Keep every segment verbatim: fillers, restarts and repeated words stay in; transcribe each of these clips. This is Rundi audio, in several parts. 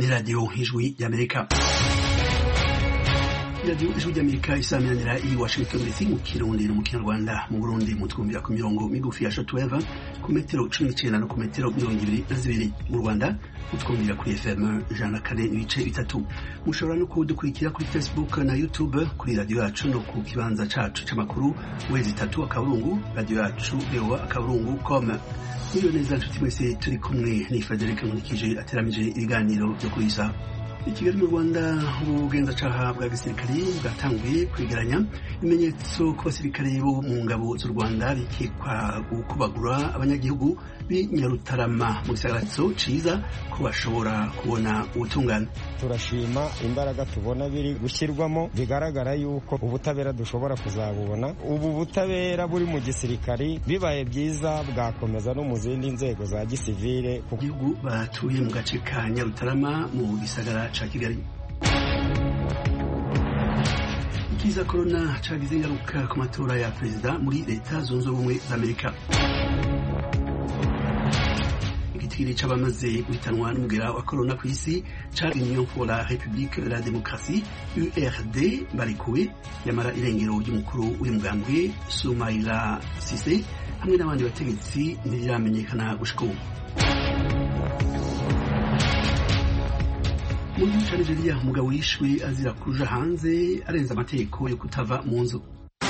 Radio Ijwi y'Amerika. Radio Ijwi y'Amerika isaminanira i Washington D C mu Kirundi no mu Kinyarwanda. Mu Burundi mutwumvira ku mirongo migufi ya shortwave ku metero cumi n'icenda no ku metero mirongo ibiri na zibiri. Mu Rwanda mutwumvira kuri F M ijana na kane n'ibice bitatu. Mushobora no kudukurikira kuri Facebook na YouTube kuri radio yacu no ku kibanza cacu c'amakuru wezi tatu akaburungu radio yacu lewa akaburungu com. Iyo neza nshuti mwese turi kumwe ni Frederic Nkulikije ateramije ibiganiro byo kurisa. I Kigali mu Rwanda ubugenzacyaha bwa gisirikare bwatanguye kwegeranya ibimenyetso ku basirikare bo mu ngabo z'u Rwanda bikekwa gukubagura abanyagihugu b'Inyarutarama mu gisagara ciza ko bashobora kubona ubutungane. Turashima imbaraga tubona biri gushyirwamo, bigaragara yuko ubutabera dushobora kuzabubona. Ubu butabera buri mu gisirikare bibaye byiza bwakomeza no mu zindi nzego za gisivile. Ku gihugu batuye mu gace ka Nyarutarama mu gisagara ca Kigali. Ikiza corona cagize ingaruka ku matora ya perezida muri leta zunze ubumwe za Amerika. Igitiri c'abamaze guhitanwa n'umugera wa corona ku isi ca Union pour la République de la Démocratie U R D barikuwe yamara irengero ry'umukuru w'umugambwe Soumaïla Cissé hamwe n'abandi bategetsi ntiriramenyekana gushika ubu. Mu gihugu ca Nigeria umugabo yishwe azira kuja hanze arenza amategeko yo kutava mu nzu.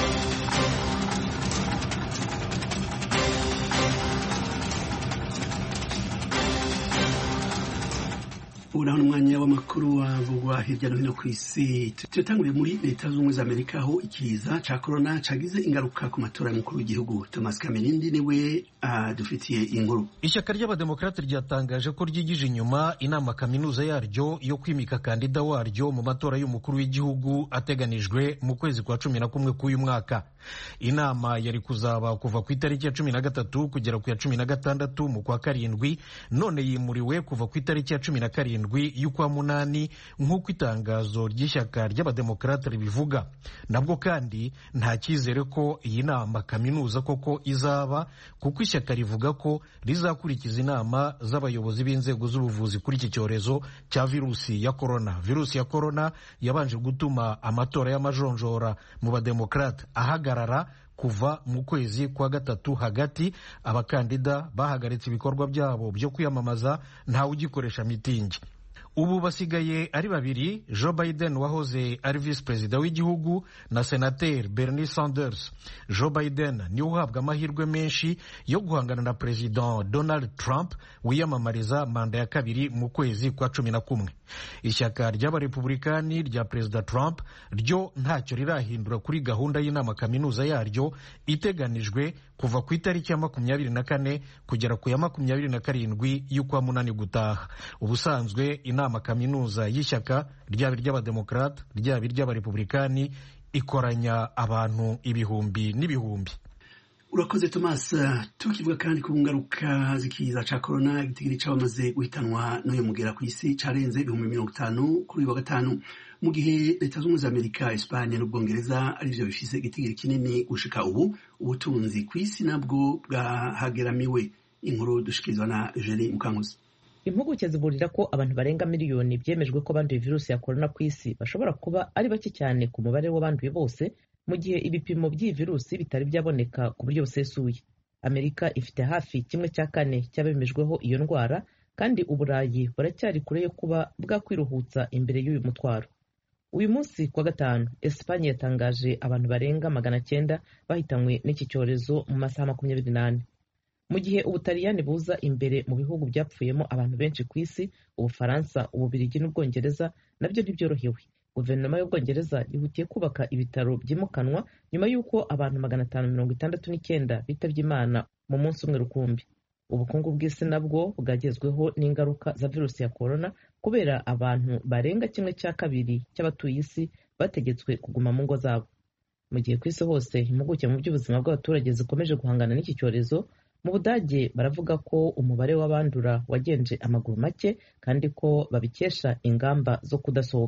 Ura n'umwanya w'amakuru wavugwa hirya no hino ku isi. Tutanguriye muri leta z'ubumwe za Amerika aho ikiza ca corona cagize ingaruka ku matora y'umukuru w'igihugu. Thomas Kamirindi niwe adufitiye inkuru. Ishyaka ry'abademokrate ryatangaje ko ryigije inyuma inama kaminuza yaryo yo kwimika kandida waryo mu matora y'umukuru w'igihugu ateganijwe mu kwezi kwa cumi na kumwe k'uyu mwaka. Inama yari kuzaba kuva ku itariki ya cumi na gatatu kugera ku ya cumi na gatandatu mu kwa karindwi, none yimuriwe kuva ku itariki ya cumi na karindwi y'ukwa munani nk'uko itangazo ry'ishyaka ry'abademokrate ribivuga. Nabwo kandi nta cyizere ko iyi nama kaminuza koko izaba, kuko ishyaka rivuga ko rizakurikiza inama z'abayobozi b'inzego z'ubuvuzi kuri iki cyorezo cya virusi ya corona. Virusi ya corona yabanje gutuma amatora y'amajonjora mu bademokrate ahagarara kuva mu kwezi kwa gatatu hagati. Abakandida bahagaritse ibikorwa byabo byo kwiyamamaza, ntawe ugikoresha mitingi. Ubu basigaye ari babiri, Joe Biden wahoze ari vice perezida w'igihugu na senateri Bernie Sanders. Joe Biden ni uhabwa amahirwe menshi yo guhangana na perezida Donald Trump wiyamamariza manda ya kabiri mu kwezi kwa cumi na kumwe. Ishyaka ry'abarepublikani rya perezida Trump ryo ntacyo rirahindura kuri gahunda y'inama kaminuza yaryo iteganijwe kuva ku itariki ya makumyabiri na kane kugera ku ya makumyabiri na karindwi y'ukwa munani gutaha. Ubusanzwe inama kaminuza y'ishyaka ryaba iry'abademokrate ryaba iry'abarepublikani ikoranya abantu ibihumbi n'ibihumbi. Urakoze Thomas. Tukivuga kandi ku ngaruka zikiza ca corona, igitigiri c'abamaze guhitanwa n'uyu mugera ku isi carenze ibihumbi mirongo itanu kuri uyu wa gatanu, mu gihe leta z'ubumwe za Amerika, Espanye n'Ubwongereza arivyo bifise igitigiri kinini gushika ubu. Ubutunzi ku isi nabwo bwahageramiwe. Inkuru dushikirizwa na Eugenie Mukankusi. Impuguke ziburira ko abantu barenga miliyoni byemejwe ko banduye virusi ya corona ku isi bashobora kuba ari bake cyane ku mubare w'abanduye bose, mu gihe ibipimo by'iyi virusi bitari byaboneka ku buryo busesuye. Amerika ifite hafi kimwe cya kane cy'abemejweho iyo ndwara, kandi Uburayi buracyari kure yo kuba bwakwiruhutsa imbere y'uyu mutwaro. Uyu munsi kwa gatanu, Espanye yatangaje abantu barenga magana cyenda bahitanywe n'iki cyorezo mu masaha makumyabiri n'ane. Mu gihe Ubutaliyani buza imbere mu bihugu byapfuyemo abantu benshi ku isi, Ubufaransa, Ububiligi n'Ubwongereza nabyo ntibyorohewe. Guverinoma y'Ubwongereza yihutiye kubaka ibitaro byimukanwa nyuma y'uko abantu magana atanu mirongo itandatu n'icyenda bitabye Imana mu munsi umwe rukumbi. Ubukungu bw'isi nabwo bwagezweho n'ingaruka za virusi ya corona, kubera abantu barenga kimwe cya kabiri cy'abatuye isi bategetswe kuguma mu ngo zabo. Mu gihe ku isi hose impuguke mu by'ubuzima bw'abaturage zikomeje guhangana n'iki cyorezo, mu Budage baravuga ko umubare w'abandura wagenje amaguru make, kandi ko babikesha ingamba zo kudasohoka.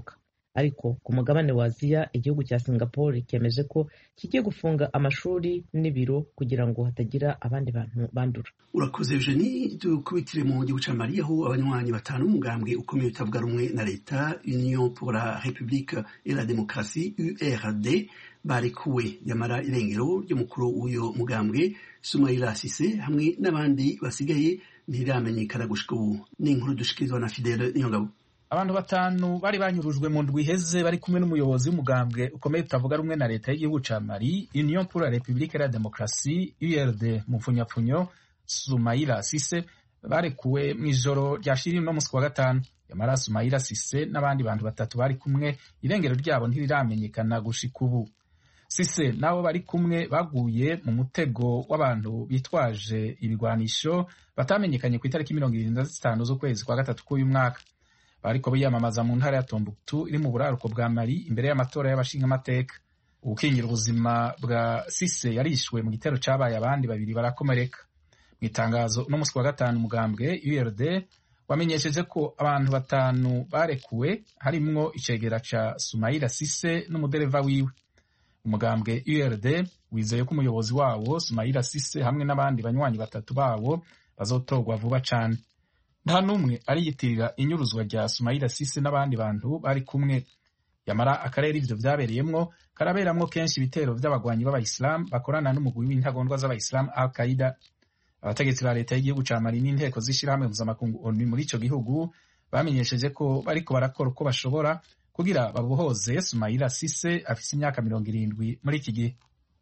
ariko ku mugabane wa Aziya igihugu cya Singapore cyemeje ko kigiye gufunga amashuri n'ibiro kugira ngo hatagira abandi bantu bandura. Urakoze Eugenie. Dukubitire mu gihugu ca Mali aho abanywanyi batanu umugambwe ukomeye utavuga rumwe na leta Union pour la République et la Démocratie U R D barekuwe yamara irengero ry'umukuru w'uyo mugambwe Soumaïla Cissé hamwe n'abandi basigaye ntiramenyekana gushika ubu. Ni inkuru dushikirizwa na Fidèle Niyongabo. Abantu batanu bari banyurujwe mu ndwi iheze bari kumwe n'umuyobozi w'umugambwe ukomeye utavuga rumwe na leta y'igihugu ca Mali Union pour la République et la Démocratie U R D mu mfunyapfunyo Soumaïla Cissé barekuwe mw'ijoro ryashiriye no musi wa gatanu. Yamara Soumaïla Cissé n'abandi bantu batatu bari kumwe irengero ryabo ntiriramenyekana gushika ubu. Cissé nabo bari kumwe baguye mu mutego w'abantu bitwaje ibigwanisho batamenyekanye ku itariki mirongo irindwi na zitanu z'ukwezi kwa gatatu k'uyu mwaka. Bariko biyamamaza mu ntara ya Tombouctou iri mu buraruko bwa Mali imbere y'amatora y'abashingamateka. Ubukingira ubuzima bwa Cissé yarishwe mu gitero cabaye abandi babiri barakomereka. Mu itangazo no musi wa gatanu umugambwe U R D wamenyesheje ko abantu batanu barekuwe harimwo icegera ca Soumaïla Cissé n'umudereva wiwe. Umugambwe U R D wizeye ko umuyobozi wawo Soumaïla Cissé hamwe n'abandi banywanyi batatu bawo bazotorwa vuba cane. Nta numwe ariyitirira inyuruzwa rya Soumaïla Cissé n'abandi bantu bari kumwe. Yamara akarere ivyo vyabereyemwo karaberamwo kenshi ibitero vy'abagwanyi b'abayisilamu bakorana n'umugwi w'intagondwa z'abayisilamu Al-Qaida. Abategetsi ba leta y'igihugu ca Mali n'inteko z'ishirahamwe mpuzamakungu O N U muri ico gihugu bamenyesheje ko bariko barakora uko bashobora kugira babohoze Soumaïla Cissé afise imyaka mirongo irindwi muri iki gihe.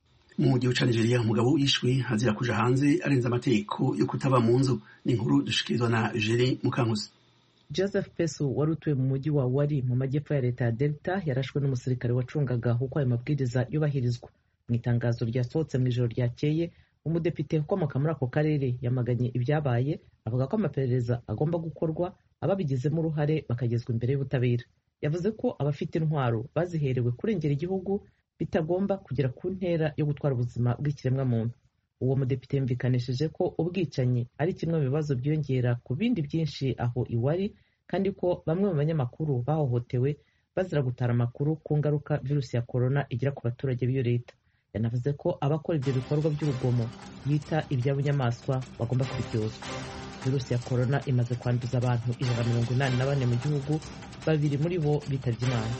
Mu gihugu ca Nigeria umugabo yishwe azira kuja hanze arenze amategeko yo kutaba mu nzu. Ni inkuru dushikirizwa na Jeri Mukankusi. Joseph Peso wari utuye mu mujyi wa Wari mu majyepfo ya leta ya Delta yarashwe n'umusirikare wacungaga uko ayo mabwiriza yubahirizwa. Mu itangazo ryasohotse mu ijoro ryakeye umudepite ukomoka muri ako karere yamaganye ibyabaye avuga ko amaperereza agomba gukorwa ababigizemo uruhare bakagezwa imbere y'ubutabera. Yavuze ko abafite intwaro baziherewe kurengera igihugu bitagomba kugera ku ntera yo gutwara ubuzima bw'ikiremwa muntu. Uwo mudepite yumvikanisheje ko ubwicanyi ari kimwe mu bibazo byongera ku bindi byinshi aho iwari kandi ko bamwe mu banyamakuru bahohotewe bazira gutara amakuru ku ngaruka virusi ya corona igira ku baturage b'iyo leta. Yanavuze ko abakora ibyo bikorwa by'urugomo yita iby'abunyamaswa bagomba kubiryozwa. Virusi ya corona imaze kwanduza abantu ijana mirongo inani na bane mu gihugu, babiri muri bo bitavye Imana.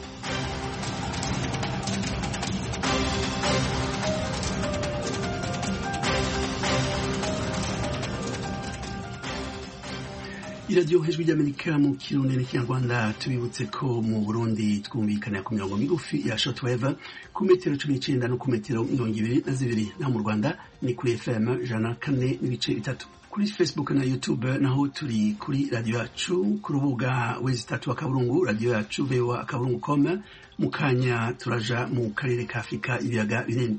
iradiyo hejuru ry'Amerika mu Kirundi n'Ikinyarwanda. Tubibutse ko mu Burundi twumvikana ku mirongo migufi ya shortwave ku metero cumi n'icenda no ku metero mirongo ibiri na zibiri, naho mu Rwanda ni kuri F M ijana na kane n'ibice bitatu. Kuri Facebook na YouTube naho turi kuri radio yacu ku rubuga wezi tatu akaburungu radio yacu vewa akaburungu com. Mu kanya turaja mu karere ka Afrika ibiyaga binini.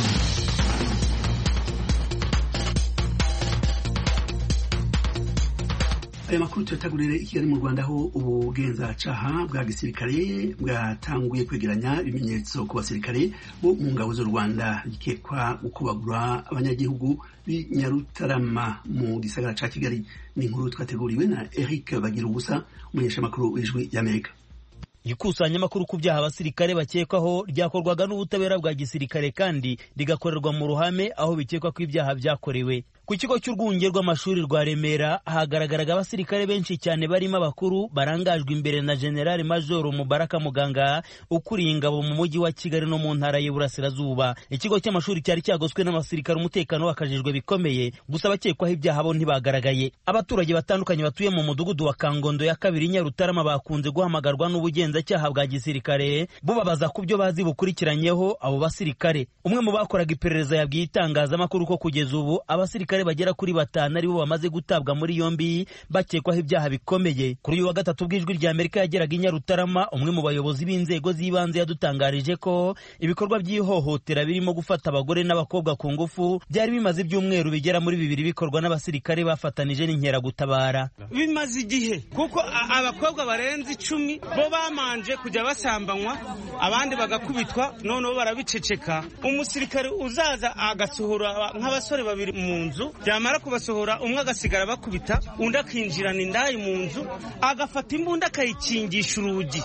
Aya makuru tuyatagurire i Kigali mu Rwanda aho ubugenzacyaha bwa gisirikare bwatanguye kwegeranya ibimenyetso ku basirikare bo mu ngabo z'u Rwanda bikekwa gukubagura abanyagihugu b'i Nyarutarama mu gisagara ca Kigali. Ni inkuru twateguriwe na Eric Bagirubusa, umunyeshamakuru w'Ijwi ry'Amerika. Ikusanyamakuru ku byaha abasirikare bakekwaho ryakorwaga n'ubutabera bwa gisirikare kandi rigakorerwa mu ruhame aho bikekwa ko ibyaha byakorewe. Ku kigo cy'urwunge rw'amashuri rwa Remera hagaragaraga abasirikare benshi cyane barimo abakuru barangajwe imbere na General Major Mubaraka Muganga ukuriye ingabo mu mujyi wa Kigali no mu ntara y'Iburasirazuba. Ikigo cy'amashuri cyari cyagoswe n'abasirikare umutekano wakajijwe bikomeye, gusa abakekwaho ibyaha bo ntibagaragaye. Abaturage batandukanye batuye mu mudugudu wa Kangondo ya kabiri Nyarutarama bakunze guhamagarwa n'ubugenzacyaha bwa gisirikare bubabaza ku byo bazi bukurikiranyeho abo basirikare. Umwe mu bakoraga iperereza yabwiye itangazamakuru ko kugeza ubu abasirikare bagera kuri batanu aribo bamaze gutabwa muri yombi bakekwaho ibyaha bikomeye. Kuri uyu wa gatatu bw'Ijwi ry'Amerika yageraga i Nyarutarama, umwe mu bayobozi b'inzego z'ibanze yadutangarije ko ibikorwa by'ihohotera birimo gufata abagore n'abakobwa ku ngufu byari bimaze ibyumweru bigera muri bibiri bikorwa n'abasirikare bafatanije n'inkeragutabara. Bimaze igihe kuko abakobwa barenze icumi bo bamanje kujya basambanywa abandi bagakubitwa, noneho barabiceceka. Umusirikare uzaza agasohora nk'abasore babiri mu nzu, byamara kubasohora umwe agasigara bakubita, undi akinjirana indayi mu nzu agafata imbunda akayikingisha urugi.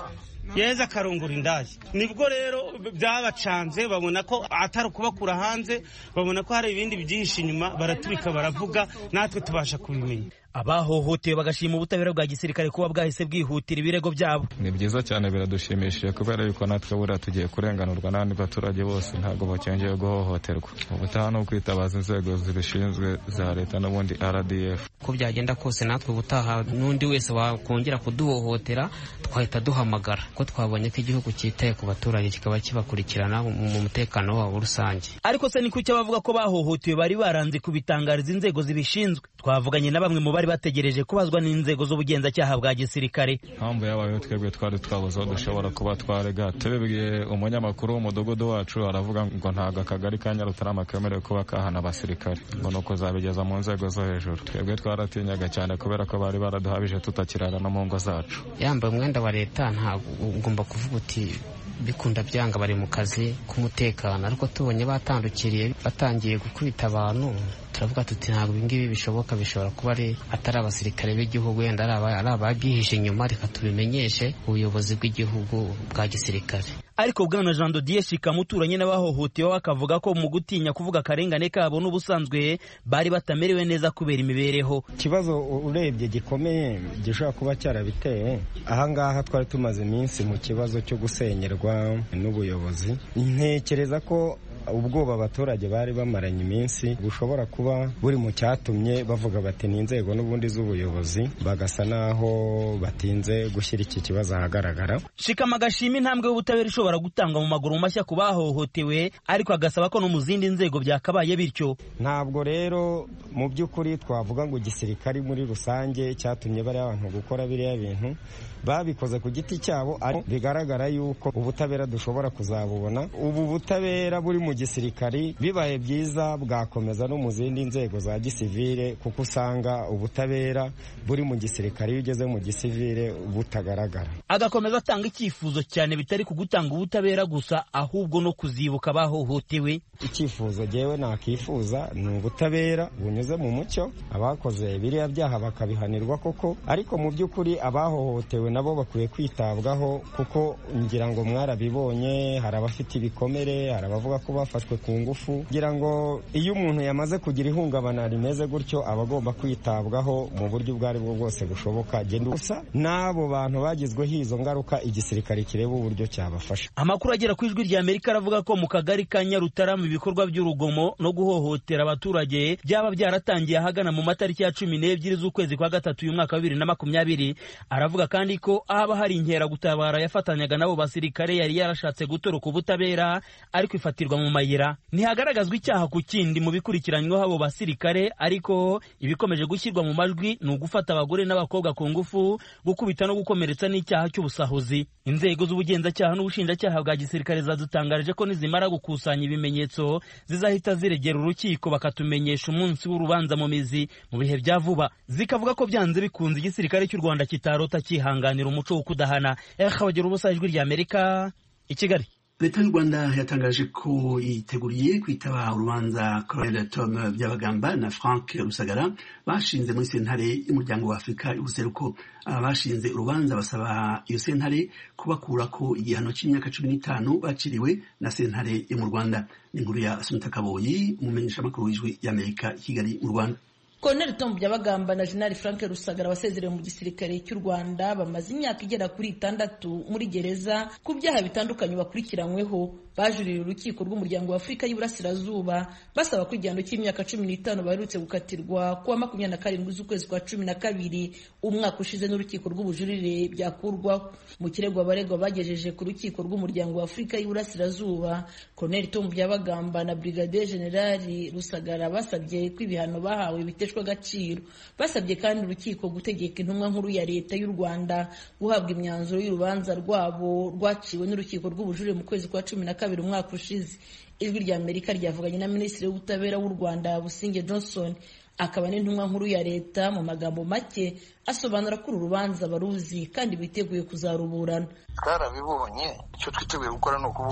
yeza akarongora indaya. Nibwo rero byabacanze babona ko atari kubakura hanze, babona ko hari ibindi byihishe inyuma, baratubika baravuga, natwe tubasha kubimenya. Abahohotewe bagashima ubutabera bwa gisirikare kuba bwahise bwihutira ibirego byabo. Ni byiza cyane, biradushimishije kubera yuko natwe buriya tugiye kurenganurwa n'abandi baturage bose, ntabwo bacyongeye guhohoterwa. Ubutaha ni ukwitabaza inzego zibishinzwe za leta n'ubundi R D F. Ko byagenda kose natwe ubutaha n'undi wese wakongera kuduhohotera twahita duhamagara, ko twabonye ko igihugu cyitaye ku baturage kikaba kibakurikirana mu mutekano wabo rusange. Ariko se ni kuki abavuga ko bahohotewe bari baranze kubitangariza inzego zibishinzwe? Twavuganye na bamwe mu bari bategereje kubazwa n'inzego z'ubugenzacyaha bwa gisirikare. Mpamvu yabayeho twebwe twari twabuze aho dushobora kuba twarega, tubibwiye umunyamakuru w'umudugudu wacu aravuga ngo ntabwo akagari ka Nyarutarama kemerewe kuba kahana abasirikare, ngo nuko zabigeza mu nzego zo hejuru. Twebwe twaratinyaga cyane kubera ko bari baraduhabije tutakirara no mu ngo zacu. Yambaye umwenda wa leta ntabwo ugomba kuvuga uti bikunda byanga bari mu kazi k'umutekano, ariko tubonye batandukiriye batangiye gukubita abantu, turavuga tuti ntabwo ibingibi bishoboka, bishobora kuba ari atari abasirikare b'igihugu, yenda ari ababyihishe inyuma, reka tubimenyeshe ubuyobozi bw'igihugu bwa gisirikare. Ariko bwana Jean Dodier Shikama uturanye n'abahohotewe bakavuga ko mu gutinya kuvuga akarengane kabo n'ubusanzwe bari batamerewe neza kubera imibereho. Ikibazo urebye gikomeye gishobora kuba cyarabiteye ahangaha, twari tumaze iminsi mu kibazo cyo gusenyerwa n'ubuyobozi. Ntekereza ko ubwoba abaturage bari bamaranye iminsi bushobora kuba buri mu cyatumye bavuga bati ni inzego n'ubundi z'ubuyobozi, bagasa naho batinze gushyira iki kibazo ahagaragara. Shikama agashima intambwe y'ubutabera ishobora gutangwa mu maguru mashya ku bahohotewe, ariko agasaba ko no mu zindi nzego byakabaye bityo. Ntabwo rero mu by'ukuri twavuga ngo igisirikari muri rusange cyatumye bari abantu gukora biriya bintu, babikoze ku giti cyabo, ariko bigaragara yuko ubutabera dushobora kuzabubona. Ubu butabera buri mu gisirikari bibaye byiza bwakomeza no mu zindi nzego za gisivile, kuko usanga ubutabera buri mu gisirikari iyo ugeze mu gisivile butagaragara. Agakomeza atanga icyifuzo cyane bitari kugutanga ubutabera gusa, ahubwo no kuzibuka abahohotewe. Icyifuzo jewe nakifuza ni ubutabera bunyuze mu mucyo, abakoze biriya byaha bakabihanirwa koko, ariko mu by'ukuri abahohotewe nabo bakwiye kwitabwaho, kuko ngira ngo mwarabibonye, hari abafite ibikomere, hari abavuga ko bafashwe ku ngufu. Ngira ngo iyo umuntu yamaze kugira ihungabana rimeze gutyo aba agomba kwitabwaho mu buryo ubwo ari bwo bwose bushoboka. Genda gusa n'abo bantu bagizweho izo ngaruka igisirikare kireba uburyo cyabafasha. Amakuru agera ku Ijwi rya Amerika aravuga ko mu kagari ka Nyarutarama ibikorwa by'urugomo no guhohotera abaturage byaba byaratangiye ahagana mu matariki ya cumi n'ebyiri z'ukwezi kwa gatatu uyu mwaka wa bibiri na makumyabiri. Aravuga kandi ko haba hari inkeragutabara yafatanyaga nabo basirikare yari yarashatse gutoroka ubutabera, ariko ifatirwa mu mayira. Ntihagaragazwa icyaha ku kindi mu bikurikiranyweho abo basirikare, ariko ibikomeje gushyirwa mu majwi ni ugufata abagore n'abakobwa ku ngufu, gukubita no gukomeretsa n'icyaha cy'ubusahuzi. Inzego z'ubugenzacyaha n'ubushinjacyaha bwa gisirikare zadutangaje ko nizimara gukusanya ibimenyetso zizahita ziregera urukiko bakatumenyesha umunsi w'urubanza mu mizi mu bihe bya vuba. Zikavuga ko byanze bikunze igisirikare cy'u Rwanda kitarota cyihanganira umuco wo kudahana. Bagira ubusa Ijwi rya Amerika i Kigali. Leta y'u Rwanda yatangaje ko yiteguriye kwitaba urubanza Colonel Tom Byabagamba na Frank Rusagara bashinze muri sentare y'umuryango wa Afurika y'ubuseruko. Abashinze urubanza basaba iyo sentare kubakura ko igihano cy'imyaka cumi n'itanu baciriwe na sentare yo mu Rwanda. Ni inkuru ya Asumta Kaboyi, umumenyeshamakuru w'Ijwi y'Amerika i Kigali mu Rwanda. Colonel Tom Byabagamba na General Frank Rusagara basezerewe mu gisirikare cy'u Rwanda bamaze imyaka igera kuri itandatu muri gereza ku byaha bitandukanye bakurikiranyweho. Bajuririye urukiko rw'umuryango wa Afurika y'Iburasirazuba basaba ko igihano cy'imyaka cumi n'itanu baherutse gukatirwa kuwa makumyabiri na karindwi z'ukwezi kwa cumi na kabiri umwaka ushize n'urukiko rw'ubujurire byakurwaho. Mu kirego abaregwa bagejeje ku rukiko rw'umuryango wa Afurika y'Iburasirazuba, Colonel Tom Byabagamba na Brigadier General Rusagara basabye ko ibihano bahawe biteshwa agaciro. Basabye kandi urukiko gutegeka intumwa nkuru ya leta y'u Rwanda guhabwa imyanzuro y'urubanza rwabo rwaciwe n'urukiko rw'ubujurire mu kwezi kwa cumi na kabiri umwaka ushize. Ijwi rya Amerika ryavuganye na Minisitiri w'Ubutabera w'u Rwanda Busingye Johnson, akaba n'intumwa nkuru ya leta. Mu magambo make asobanura ko uru rubanza baruzi kandi biteguye kuzaruburana. Twarabibonye, icyo twiteguye gukora ni ukuburana.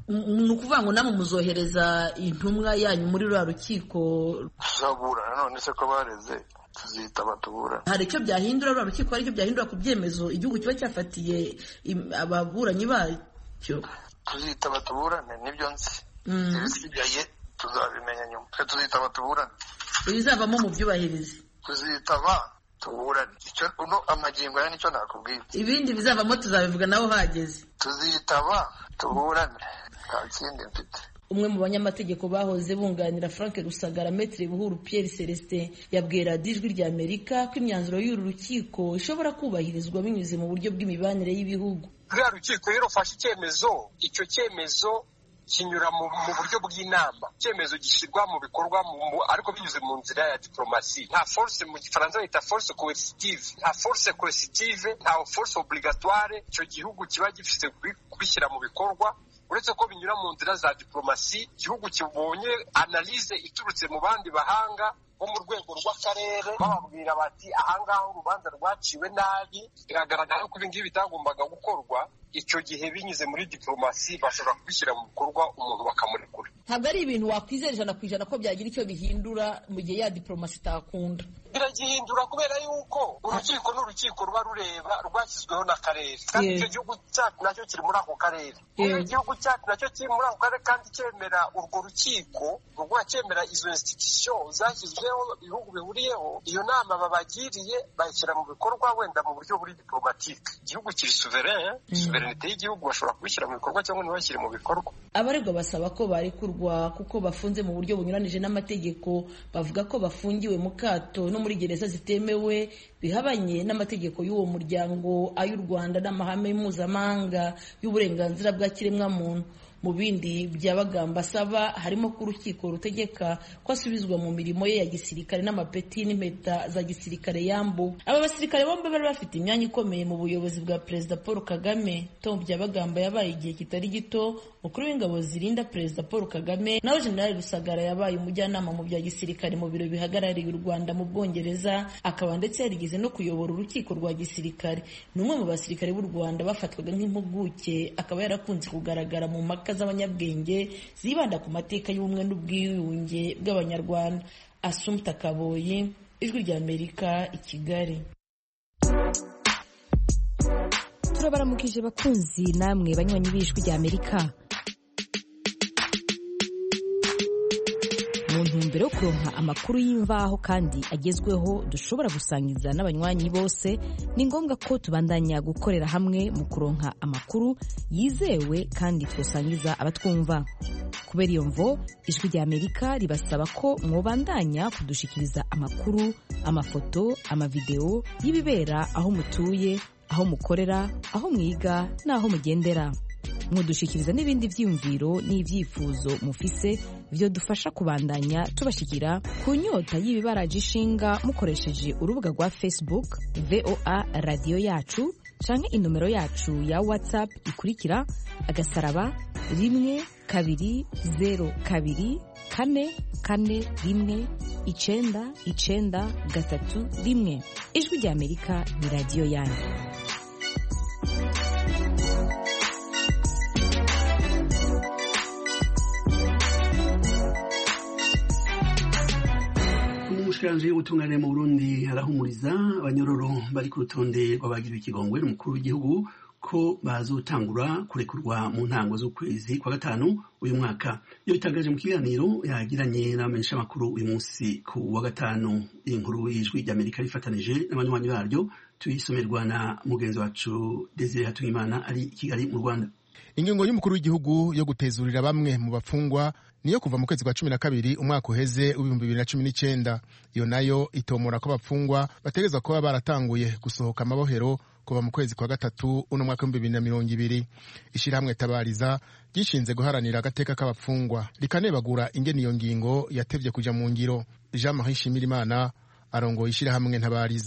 ni ukuvuga ngo namwe muzohereza intumwa yanyu muri ruriya rukiko? tuzaburana none se ko bareze tuzitaba tuburana. Hari icyo byahindura ruriya rukiko, hari icyo byahindura ku byemezo igihugu kiba cyafatiye ababuranyi bacyo? tuzitaba tuburane nibyo nzi, ibisigaye tuzabimenya nyuma. twe tuzitaba tuburane, ibizavamo mu byubahirizi. tuzitaba tuburane, icyo uno amagingo ya nicyo nakubwira. Ibindi bizavamo tuzabivuga naho hageze. tuzitaba tuburane, nta kindi mfite. Umwe mu banyamategeko bahoze bunganira Frank Rusagara, Maître Buhuru Pierre Celestin, yabwiye radiyo Ijwi rya Amerika ko imyanzuro y'uru rukiko ishobora kubahirizwa binyuze mu buryo bw'imibanire y'ibihugu. Ruriya rukiko rero ufashe icyemezo, icyo cyemezo kinyura mu buryo bw'inama, icyemezo gishyirwa mu bikorwa ariko binyuze mu nzira ya diplomasi. Nta force, mu gifaransa bita force coercitive, nta force coercitive, nta force obligatoire icyo gihugu kiba gifite kubishyira mu bikorwa, uretse ko binyura mu nzira za diplomasi. Igihugu kibonye analyse iturutse mu bandi bahanga bo mu rwego rw'akarere, bababwira bati ahangaha urubanza rwaciwe nabi, biragaragara ko ibi ngibi bitagombaga gukorwa, icyo gihe binyuze muri diplomasi bashobora kubishyira mu bikorwa, umuntu bakamurekura. Ntabwo ari ibintu wakwizera ijana ku ijana ko byagira icyo bihindura mu gihe ya diplomasi itakunda. Biragihindura kubera yuko urukiko n'urukiko ruba rureba rwashyizweho n'akarere, kandi icyo gihugu cyacu nacyo kiri muri ako karere. Iyo igihugu cyacu nacyo kiri muri ako karere kandi cyemera urwo rukiko, rugwa cyemera izo institution zashyizweho ibihugu bihuriyeho, iyo nama babagiriye bayishyira mu bikorwa wenda mu buryo buri diplomatique. Igihugu kiri souverain, souverainité y'igihugu bashobora kubishyira mu bikorwa cyangwa ntibashyire mu bikorwa. Abaregwa basaba ko barekurwa kuko bafunze mu buryo bunyuranije n'amategeko. Bavuga ko bafungiwe mu kato no muri gereza zitemewe, bihabanye n'amategeko y'uwo muryango, ay'u Rwanda n'amahame mpuzamahanga y'uburenganzira bwa kiremwamuntu. Mu bindi byabagamba asaba harimo ko urukiko rutegeka ko asubizwa mu mirimo ye ya gisirikare n'amapeti n'impeta za gisirikare yambu. Aba basirikare bombi bari bafite imyanya ikomeye mu buyobozi bwa Perezida Paul Kagame. Tom Byabagamba yabaye igihe kitari gito umukuru w'ingabo zirinda Perezida Paul Kagame, naho General Rusagara yabaye umujyanama mu bya gisirikare mu biro bihagarariye u Rwanda mu Bwongereza, akaba ndetse yarigeze no kuyobora urukiko rwa gisirikare. Ni umwe mu basirikare b'u Rwanda bafatwaga nk'impuguke, akaba yarakunze kugaragara mu mpaka z'abanyabwenge zibanda ku mateka y'ubumwe n'ubwiyunge bw'Abanyarwanda. Assumpta Kaboyi, Ijwi rya Amerika, i Kigali. Turabaramukije bakunzi namwe banywanyi b'Ijwi rya Amerika. Mu ntumbero yo kuronka amakuru y'imvaho kandi agezweho dushobora gusangiza n'abanywanyi bose, ni ngombwa ko tubandanya gukorera hamwe mu kuronka amakuru yizewe kandi twosangiza abatwumva. Kubera iyo mvo, Ijwi rya Amerika ribasaba ko mwobandanya kudushikiriza amakuru, amafoto, amavideo y'ibibera aho mutuye, aho mukorera, aho mwiga n'aho mugendera. Mudushikiriza n'ibindi vyiyumviro n'ivyifuzo mufise vyo dufasha kubandanya tubashikira ku nyota y'ibibaraje ishinga mukoresheje urubuga rwa Facebook V O A Radio Yacu canke inomero yacu ya WhatsApp ikurikira agasaraba rimwe kabiri zero kabiri kane kane rimwe icenda icenda gatatu rimwe. Ijwi rya Amerika ni radio yanyu. Umushikiranganje w'ubutungane mu Burundi arahumuriza abanyororo bari ku rutonde rw'abagiriwe ikigongwe n'umukuru w'igihugu ko bazotangura kurekurwa mu ntango z'ukwezi kwa gatanu uyu mwaka. Iyo bitangaje mu kiganiro yagiranye n'abamenyesha makuru uyu munsi ku wa gatanu. Inkuru y'Ijwi rya Amerika rifatanije n'abanywanyi baryo tuyisomerwa na mugenzi wacu Desire Hatungimana ari i Kigali mu Rwanda. Ingingo y'umukuru w'igihugu yo gutezurira bamwe mu bafungwa niyo kuva mu kwezi kwa cumi na kabiri umwaka uheze w'ibihumbi bibiri na cumi n'icenda. Iyo nayo itomora ko abafungwa bategerezwa kuba baratanguye gusohoka amabohero kuva mu kwezi kwa gatatu uno mwaka w'ibihumbi bibiri na mirongo ibiri. Ishirahamwe Tabariza gishinze guharanira agateka k'abafungwa rikanebagura ingene iyo ngingo yatevye kuja mu ngiro. Jean Marie Shimirimana arongoye ishirahamwe Tabariza.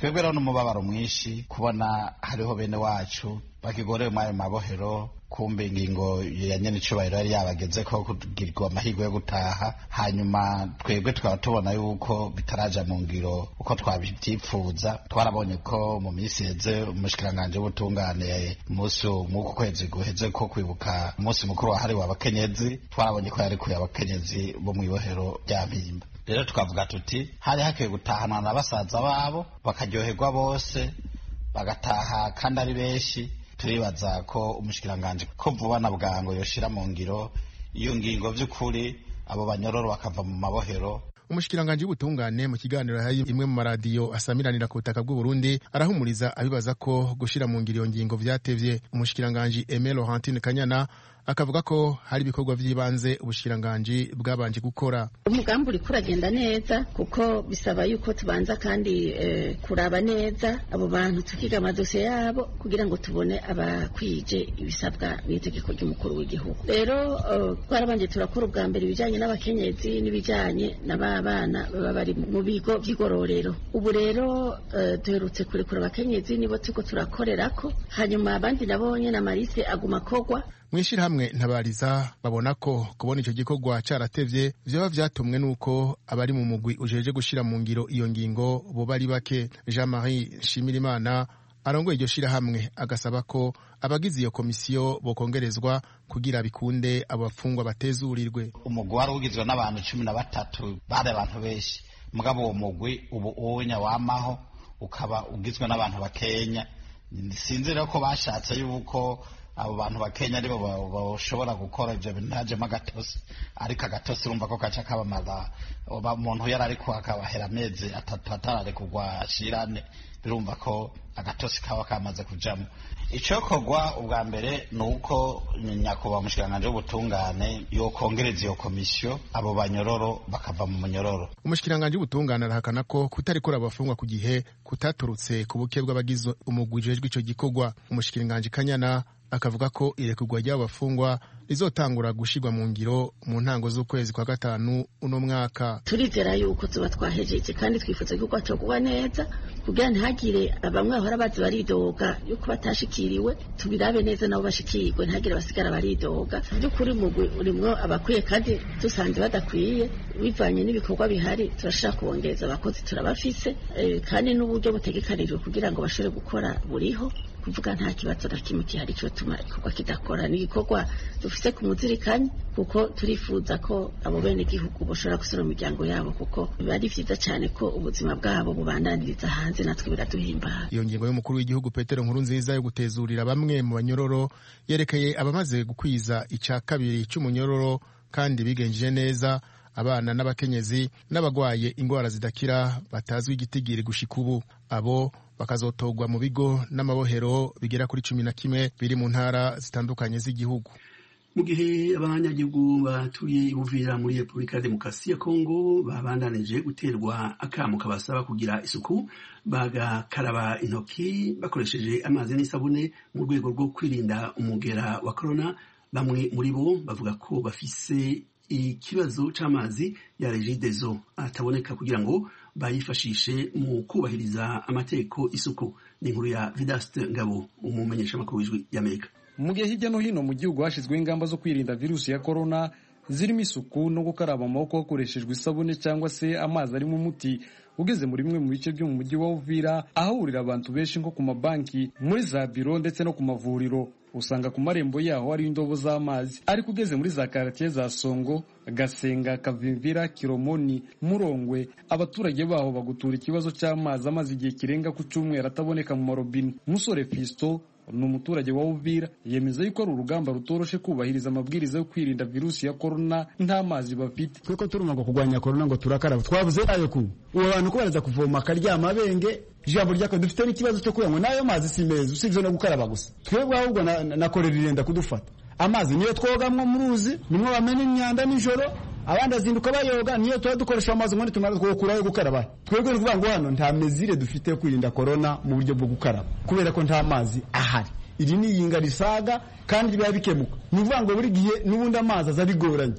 twebwe rero n'umubabaro mwinshi kubona hariho bene wacu bakigorewe muri ayo mabohero, kumbe ingingo ya nyene icubahiro yari yabageze ko kugirirwa amahirwe yo gutaha, hanyuma twebwe tukaba tubona yuko bitaraja mu ngiro uko twabivyipfuza. Twarabonye ko mu minsi heze umushikiranganje w'ubutungane umunsi mw'uku kwezi guheze ko kwibuka umunsi mukuru wahariwe abakenyezi, twarabonye ko yarekuye abakenyezi bo mw'ibohero rya Mpimba. Rero tukavuga tuti hari hakwiye gutahana na basaza babo bakaryoherwa bose bagataha kandi ari benshi. Turibaza ko umushikiranganje ko vuba na bwango yoshira mu ngiro iyo ngingo vy'ukuri abo banyororo bakava mu mabohero. Umushikiranganje w'ubutungane mu kiganiro hari imwe mu maradiyo asamiranira ku butaka bw'u Burundi arahumuriza abibaza ko gushira mu ngiro iyo ngingo vyatevye. Umushikiranganje Aimé Laurentine Kanyana akavuga ko hari ibikorwa vy'ibanze ubushikiranganje bwabanje gukora. Umugambi uri kuragenda neza kuko bisaba yuko tubanza kandi eh, kuraba neza abo bantu tukiga amadosiye yabo kugira ngo tubone abakwije ibisabwa n'itegeko ry'umukuru w'igihugu. Rero uh, twarabanje turakora ubwa mbere ibijanye n'abakenyezi n'ibijanye n'abana baba bari mu bigo vy'igororero. Ubu rero uh, duherutse kurekura abakenyezi nibo tuko turakorerako, hanyuma abandi nabonye na Marise aguma kogwa. Mwishirahamwe ntabariza babona ko kubona ico gikorwa caratevye vyoba vyatumwe nuko abari mu mugwi ujeje gushira mu ngiro iyo ngingo bo bari bake. Jean-Marie Nshimirimana arongoye iryo shirahamwe agasaba ko abagize iyo komisiyo bokongerezwa kugira bikunde abafungwa batezurirwe. Umugwi wari ugizwe n'abantu cumi na batatu bari abantu benshi, mugabo uwo mugwi ubu uwonya wamaho ukaba ugizwe n'abantu bakenya. Sinzira ko bashatse yuko abo bantu bakenya aribo bashobora gukora ivyo bintu ntajemo agatosi, ariko agatosi urumva ko kaca kabamaza umuntu yari ariko akabahera amezi atatu atararekurwa ashirane, birumva ko agatosi kaba kamaze kujamo. Icokorwa ubwa mbere ni uko nyakubahwa umushikiranganje w'ubutungane yokongereza iyo komisiyo abo banyororo bakava mu munyororo. Umushikiranganje w'ubutungane arahakana ko kutarikora abafungwa ku gihe kutaturutse ku buke bw'abagize umugwi ujejwe ico gikorwa. Umushikiranganje Kanyana akavuga ko irekurwa ry'abafungwa rizotangura gushirwa mu ngiro mu ntango z'ukwezi kwa gatanu uno mwaka. Turizera yuko tuba twahejeje kandi twifuza yuko cyokuba neza kugira ntihagire bamwe bahora bazi baridoga yuko batashikiriwe, tubirabe neza nabo bashikirwe ntihagire basigara baridoga. By'ukuri mugwi urimwo abakwiye kandi dusanze badakwiye bivanye n'ibikorwa bihari, turashaka kubongereza abakozi turabafise e, kandi n'uburyo butegekanijwe kugira ngo bashobore gukora buriho, kuvuga nta kibazo na kimwe gihari cyo tuma ikorwa kidakora. Ni igikorwa dufise ku muzirikanye kuko turifuza ko abo bene igihugu bashobora gusura mu miryango yabo, kuko biba ari vyiza cyane ko ubuzima bwabo bubandaniriza hanze, natwe biraduhimbaza. Iyo ngingo y'umukuru w'igihugu Petero Nkurunziza yo gutezurira bamwe mu banyororo yerekeye abamaze gukwiza ica kabiri c'umunyororo kandi bigenjeje neza, abana n'abakenyezi n'abagwaye ingwara zidakira batazwi igitigiri gushika ubu. Abo bakazotogwa mu bigo n'amabohero bigera kuri cumi na kimwe biri mu ntara zitandukanye z'igihugu. Mu gihe abanyagihugu batuye Uvira muri Repubulika ya Demokarasi ya Kongo babandanije guterwa akamo kabasaba kugira isuku bagakaraba intoki bakoresheje amazi n'isabune mu rwego rwo kwirinda umugera wa corona, bamwe muri bo bavuga ko bafise ikibazo c'amazi ya Regideso ataboneka kugira ngo bayifashishe mu kubahiriza amategeko isuku. Ni inkuru ya Vidaste Ngabo, umumenyesha makuru w'ijwi y'Amerika. Mu gihe hirya no hino mu gihugu hashizweho ingamba zo kwirinda virusi ya corona zirimo isuku no gukaraba amaboko hakoreshejwe isabune cyangwa se amazi arimo umuti, ugeze muri bimwe mu bice byo mu mujyi wa Uvira ahahurira abantu benshi nko ku mabanki, muri za biro ndetse no ku mavuriro, usanga ku marembo yaho hari indobo z'amazi. Ariko ugeze muri za karatiye za Songo, Gasenga, Kavimvira, Kiromoni, Murongwe, abaturage baho bagutura ikibazo cy'amazi amazi igihe kirenga ku cyumweru ataboneka mu marobine. Musore Fisto ni umuturage wa Uvira, yemeza yuko ari urugamba rutoroshe kubahiriza amabwiriza yo kwirinda virusi ya corona nta mazi bafite. Kuko turuma ngo kugwanya corona ngo turakaraba, twavuze ayo ku uwo bantu ko baraza kuvoma akaryama benge ijambo ryako dufite n'ikibazo cyo kuya ngo nayo mazi si meza usibye no gukaraba gusa. Twebwe ahubwo na, na korera irenda kudufata. Amazi niyo twogamwo mu ruzi, nimwe bamena imyanda nijoro, abandi azinduka bayoga, niyo tuba dukoresha amazi ngo tumara twokurayo gukaraba. Twebwe ruvuga ngo hano nta mezire dufite yo kwirinda corona mu buryo bwo gukaraba kubera ko nta mazi ahari. Iri ni yinga risaga kandi biba bikemuka. Nuvuga ngo buri gihe nubundi amazi aza bigoranye.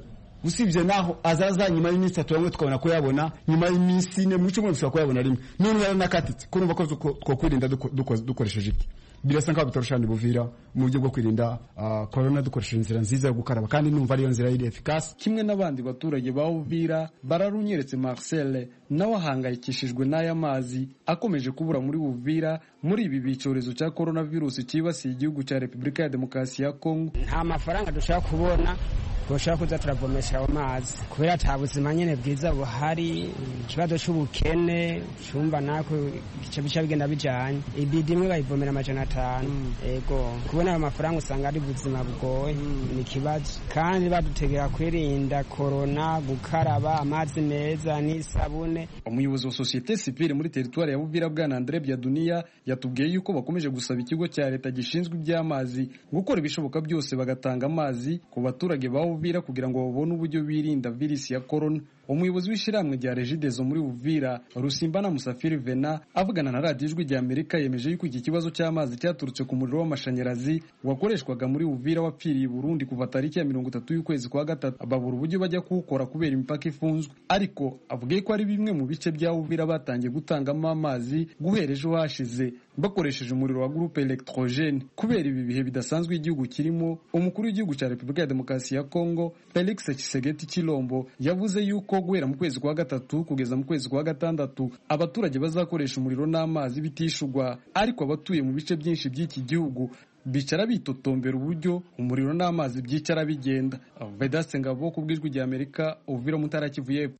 usibye naho azaza nyuma y'iminsi itatu bamwe tukabona ko yabona nyuma y'iminsi ine mu cyumweru dushobora kuyabona rimwe none yaranakatitse kurumva ko twokwirinda dukoresheje iki birasa nkaho bitorosha Buvira mu buryo bwo kwirinda corona dukoresheje inzira nziza yo gukaraba kandi numva ariyo nzira iri efficace. Kimwe n'abandi baturage ba Uvira bararunyeretse Marcel nawe ahangayikishijwe n'aya mazi akomeje kubura muri Uvira muri ibi bicorezo cya coronavirus kibasiye igihugu cya Repubulika ya Demokarasi ya Kongo. Nta mafaranga dushaka kubona dushaka kuza turavomesha ayo mazi kubera ata buzima nyene bwiza buhari, ikibazo c'ubukene cumva nako igice bica bigenda bijanye ibidi imwe bayivomera amajana atanu ego kubona ayo mafaranga usanga ari buzima bugoye ni kibazo kandi badutegera kwirinda corona gukaraba amazi meza n'isabune. Umuyobozi wa societe civile muri territoire ya Uvira bwana Andre Byadunia yatubwiye yuko bakomeje gusaba ikigo cya leta gishinzwe iby'amazi gukora ibishoboka byose bagatanga amazi ku baturage ba Uvira kugira ngo babone uburyo birinda virus ya corona. Umuyobozi w'ishiramwe rya Regideso muri Uvira Rusimbana Musafiri Vena avugana na radio Ijwi rya Amerika yemeje yuko iki kibazo cy'amazi cyaturutse ku muriro w'amashanyarazi wakoreshwaga muri Uvira wapfiriye Burundi kuva tariki ya mirongo itatu y'ukwezi kwa gatatu babura uburyo bajya kuwukora kubera imipaka ifunzwe, ariko avuga ko ari bimwe mu bice bya Uvira batangiye gutangamo amazi guhera ejo hashize bakoresheje umuriro wa groupe electrogene. Kubera ibi bihe bidasanzwe igihugu kirimo, umukuru w'igihugu cya Repubulika ya Demokarasi ya Kongo Felix Tshisekedi Chilombo yavuze yuko guhera mu kwezi kwa gatatu kugeza mu kwezi kwa gatandatu abaturage bazakoresha umuriro n'amazi bitishugwa, ariko abatuye mu bice byinshi by'iki gihugu bicara bitotombera uburyo umuriro n'amazi byicara bigenda. Vedaste Ngabo ku bw'Ijwi rya Amerika Uvira Mutara Kivu y'Epfo.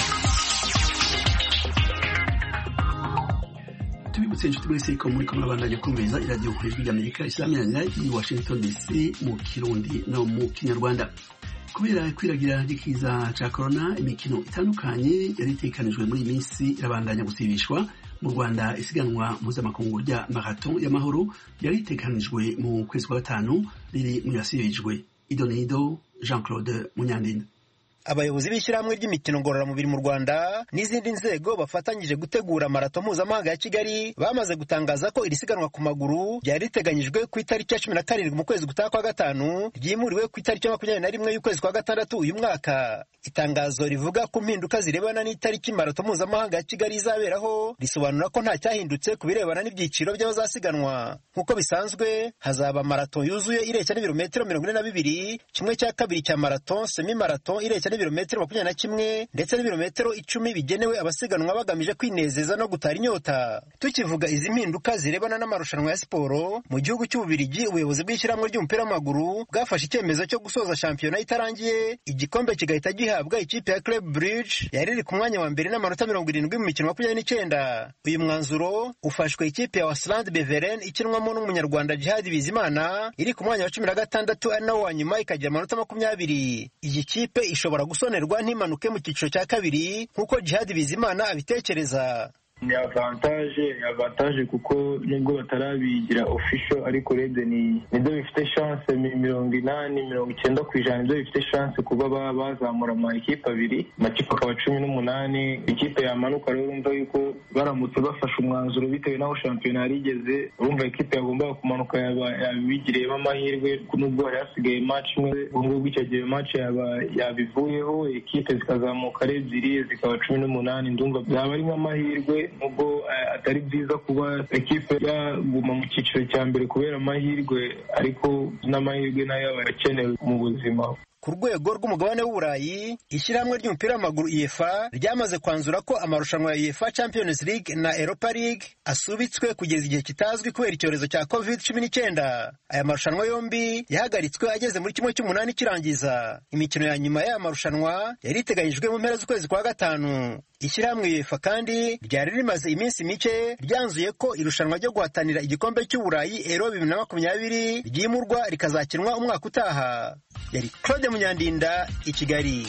Tubibutse inshuti mwese ko muri kumwe abandanya kumviriza iradiyo kuri Ijwi rya Amerika isaminanira i Washington D C mu Kirundi no mu Kinyarwanda. Kubera kwiragira ry'ikiza ca corona imikino itandukanye yari itekanijwe muri iyi minsi irabandanya gusibishwa. Mu Rwanda isiganwa mpuzamakungu rya marathon y'amahoro yari itekanijwe mu kwezi kwa gatanu riri mu yasibijwe. Idonido Jean Claude Munyandinda. Abayobozi b'ishyirahamwe ry'imikino ngororamubiri mu Rwanda n'izindi nzego bafatanyije gutegura marato mpuzamahanga ya Kigali bamaze gutangaza ko iri siganwa ku maguru ryari riteganyijwe ku itariki ya cumi na karindwi mu kwezi gutaha kwa gatanu ryimuriwe ku itariki ya makumyabiri na rimwe y'ukwezi kwa gatandatu uyu mwaka. Itangazo rivuga ku mpinduka zirebana n'itariki marato mpuzamahanga ya Kigali izaberaho risobanura ko nta cyahindutse ku birebana n'ibyiciro by'abazasiganwa. Nk'uko bisanzwe hazaba marato yuzuye ireshya n'ibirometero mirongo ine na bibiri, kimwe cya kabiri cya marato semi marato ireshya n'ibirometero makumyabiri na kimwe ndetse n'ibirometero icumi bigenewe abasiganwa bagamije kwinezeza no gutara inyota. Tukivuga izi mpinduka zirebana n'amarushanwa ya siporo mu gihugu cy'Ububirigi, ubuyobozi bw'ishyirahamwe ry'umupira w'amaguru bwafashe icyemezo cyo gusoza shampiyona itarangiye, igikombe kigahita gihabwa ikipe ya Club Brugge yari iri ku mwanya wa mbere n'amanota mirongo irindwi mu mikino makumyabiri n'icyenda. Uyu mwanzuro ufashwe ikipe ya Wasland Beveren ikinwamo n'umunyarwanda Djihad Bizimana iri ku mwanya wa cumi na gatandatu ari nawo wa nyuma ikagira amanota makumyabiri. Iyi kipe ishobora gusonerwa ntimanuke mu cyiciro cya kabiri nk'uko Djihad Bizimana abitekereza. Ni avantage ni avantage kuko nubwo batarabigira official ariko rede ni nibyo bifite chance mirongo inani mirongo icyenda ku ijana nibyo bifite chance kuba bazamura ama ekipe abiri amakipe akaba cumi n'umunani. Ikipe yamanuka rero urumva yuko baramutse bafashe umwanzuro bitewe n'aho shampiyona yari igeze, urumva ikipe yagombaga kumanuka yabigiriyemo amahirwe nubwo hari hasigaye match imwe, ubwo icyo gihe match yabivuyeho ikipe zikazamuka ari ebyiri zikaba cumi n'umunani. Ndumva byaba arimo amahirwe nubwo atari byiza kuba ekipe yaguma mu cyiciro cya mbere kubera amahirwe, ariko n'amahirwe nayo aba akenewe mu buzima. Ku rwego rw'umugabane w'Uburayi, ishyirahamwe ry'umupira w'amaguru UEFA ryamaze kwanzura ko amarushanwa ya UEFA Champions League na Europa League asubitswe kugeza igihe kitazwi kubera icyorezo cya covid cumi n'icyenda. Aya marushanwa yombi yahagaritswe ageze muri kimwe cy'umunani kirangiza. Imikino ya nyuma y'aya marushanwa yari iteganyijwe mu mpera z'ukwezi kwa gatanu. Ishyirahamwe UEFA kandi ryari rimaze iminsi mike ryanzuye ko irushanwa ryo guhatanira igikombe cy'Uburayi Euro bibiri na makumyabiri ryimurwa rikazakinwa umwaka utaha. Yari Claude Munyandinda i Kigali.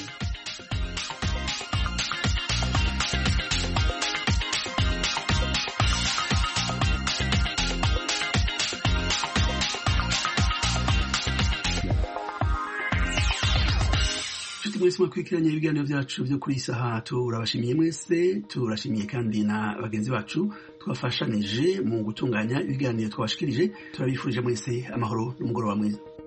mwese mwakurikiranye ibiganiro byacu byo kuri isaha, turabashimiye mwese, turashimiye kandi na bagenzi bacu twafashanije mu gutunganya ibiganiro twabashikirije. Turabifurije mwese amahoro n'umugoroba mwiza.